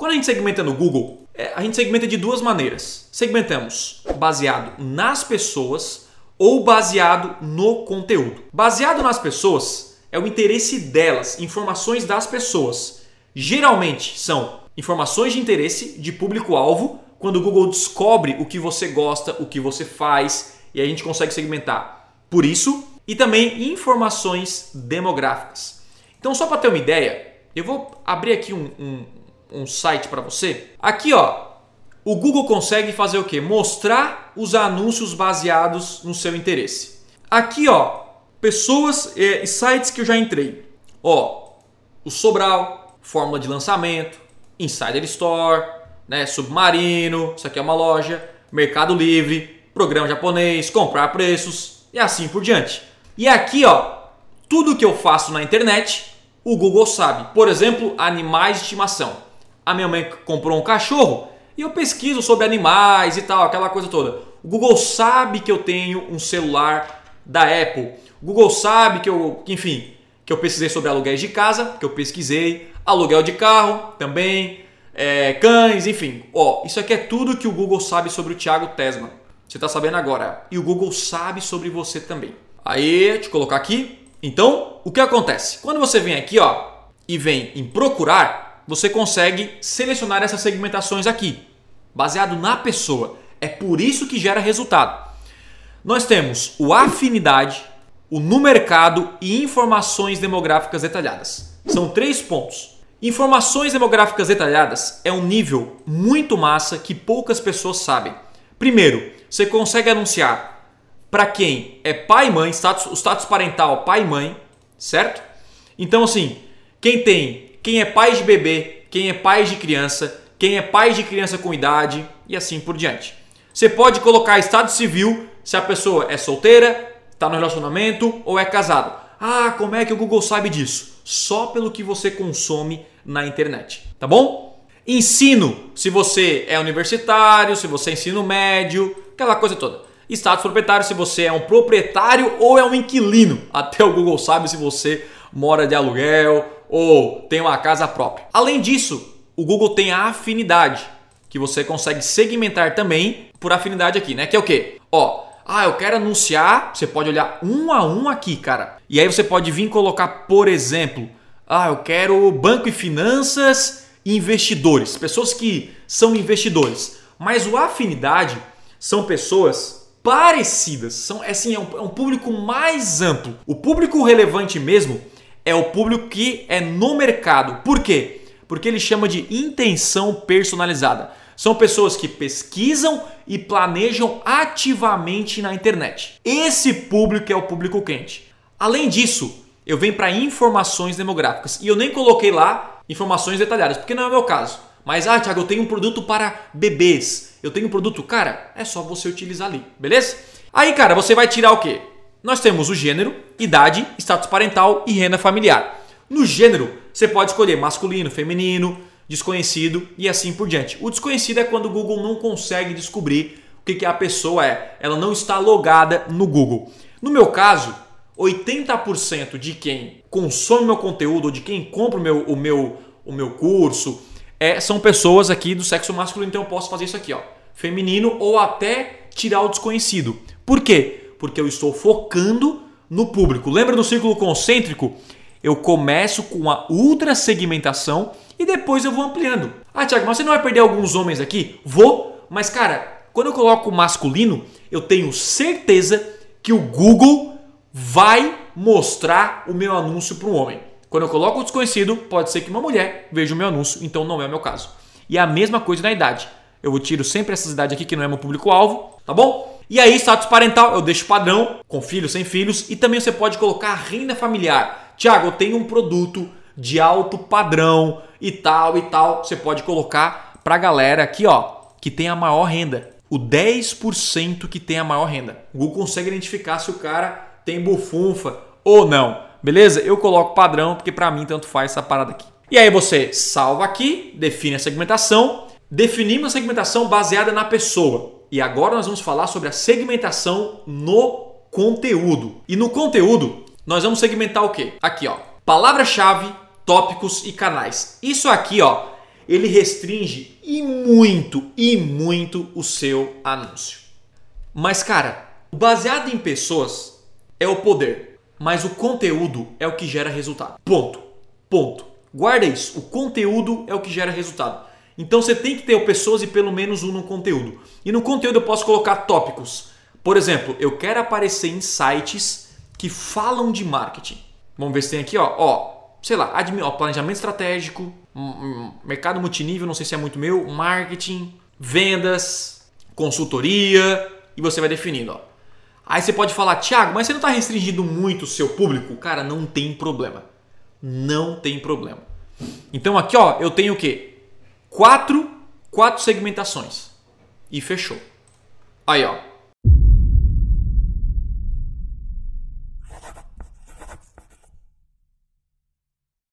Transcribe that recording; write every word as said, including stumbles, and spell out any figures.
Quando a gente segmenta no Google, a gente segmenta de duas maneiras. Segmentamos baseado nas pessoas ou baseado no conteúdo. Baseado nas pessoas é o interesse delas, informações das pessoas. Geralmente são informações de interesse de público-alvo, quando o Google descobre o que você gosta, o que você faz, e a gente consegue segmentar por isso, e também informações demográficas. Então, só para ter uma ideia, eu vou abrir aqui um, um, um site para você. Aqui, ó, o Google consegue fazer o quê? Mostrar os anúncios baseados no seu interesse. Aqui, ó, pessoas e sites que eu já entrei. Ó, o Sobral, fórmula de lançamento, Insider Store, né, Submarino, isso aqui é uma loja, Mercado Livre, programa japonês, comprar preços e assim por diante. E aqui, ó, tudo que eu faço na internet, o Google sabe. Por exemplo, animais de estimação. A minha mãe comprou um cachorro e eu pesquiso sobre animais e tal, aquela coisa toda. O Google sabe que eu tenho um celular da Apple. O Google sabe que eu, enfim, que eu pesquisei sobre aluguéis de casa, que eu pesquisei, aluguel de carro também, é, cães, enfim. Ó, isso aqui é tudo que o Google sabe sobre o Thiago Tesman. Você está sabendo agora. E o Google sabe sobre você também. Aí, deixa eu colocar aqui. Então, o que acontece? Quando você vem aqui, ó, e vem em procurar, você consegue selecionar essas segmentações aqui, baseado na pessoa. É por isso que gera resultado. Nós temos o afinidade, o no mercado e informações demográficas detalhadas. São três pontos. Informações demográficas detalhadas é um nível muito massa que poucas pessoas sabem. Primeiro, você consegue anunciar para quem é pai e mãe, status, o status parental pai e mãe, certo? Então assim, quem tem, quem é pai de bebê, quem é pai de criança, quem é pai de criança com idade e assim por diante. Você pode colocar estado civil se a pessoa é solteira, está no relacionamento ou é casado. Ah, como é que o Google sabe disso? Só pelo que você consome na internet, tá bom? Ensino, se você é universitário, se você é ensino médio, aquela coisa toda. Status proprietário, se você é um proprietário ou é um inquilino. Até o Google sabe se você mora de aluguel ou tem uma casa própria. Além disso, o Google tem a afinidade, que você consegue segmentar também por afinidade aqui, né? Que é o quê? Ó, ah, eu quero anunciar, você pode olhar um a um aqui, cara. E aí você pode vir colocar, por exemplo, ah, eu quero banco e finanças e investidores. Pessoas que são investidores. Mas o afinidade são pessoas parecidas, são, assim, é, um, é um público mais amplo. O público relevante mesmo é o público que é no mercado. Por quê? Porque ele chama de intenção personalizada. São pessoas que pesquisam e planejam ativamente na internet. Esse público é o público quente. Além disso, eu venho para informações demográficas e eu nem coloquei lá informações detalhadas, porque não é o meu caso. Mas, ah, Thiago, eu tenho um produto para bebês. Eu tenho um produto, cara, é só você utilizar ali, beleza? Aí, cara, você vai tirar o quê? Nós temos o gênero, idade, status parental e renda familiar. No gênero, você pode escolher masculino, feminino, desconhecido e assim por diante. O desconhecido é quando o Google não consegue descobrir o que a pessoa é. Ela não está logada no Google. No meu caso, oitenta por cento de quem consome meu conteúdo ou de quem compra o meu, o meu, o meu curso... É, são pessoas aqui do sexo masculino, então eu posso fazer isso aqui, ó, feminino ou até tirar o desconhecido. Por quê? Porque eu estou focando no público. Lembra do círculo concêntrico? Eu começo com a ultra segmentação e depois eu vou ampliando. Ah, Thiago, mas você não vai perder alguns homens aqui? Vou, mas cara, quando eu coloco masculino, eu tenho certeza que o Google vai mostrar o meu anúncio para um homem. Quando eu coloco o desconhecido, pode ser que uma mulher veja o meu anúncio, então não é o meu caso. E a mesma coisa na idade. Eu tiro sempre essas idades aqui que não é meu público-alvo, tá bom? E aí, status parental, eu deixo padrão, com filhos, sem filhos. E também você pode colocar renda familiar. Thiago, eu tenho um produto de alto padrão e tal e tal. Você pode colocar pra galera aqui, ó, que tem a maior renda. O dez por cento que tem a maior renda. O Google consegue identificar se o cara tem bufunfa ou não. Beleza? Eu coloco padrão porque para mim tanto faz essa parada aqui. E aí você salva aqui, define a segmentação. Definimos a segmentação baseada na pessoa. E agora nós vamos falar sobre a segmentação no conteúdo. E no conteúdo nós vamos segmentar o quê? Aqui, ó. Palavra-chave, tópicos e canais. Isso aqui, ó, ele restringe e muito, e muito o seu anúncio. Mas cara, o baseado em pessoas é o poder, mas o conteúdo é o que gera resultado. Ponto. Ponto. Guarda isso. O conteúdo é o que gera resultado. Então você tem que ter pessoas e pelo menos um no conteúdo. E no conteúdo eu posso colocar tópicos. Por exemplo, eu quero aparecer em sites que falam de marketing. Vamos ver se tem aqui, ó, ó sei lá, admi- ó, planejamento estratégico, mercado multinível, não sei se é muito meu, marketing, vendas, consultoria, e você vai definindo. Ó. Aí você pode falar, Thiago, mas você não está restringindo muito o seu público? Cara, não tem problema. Não tem problema. Então aqui ó, eu tenho o quê? Quatro, quatro segmentações. E fechou. Aí ó.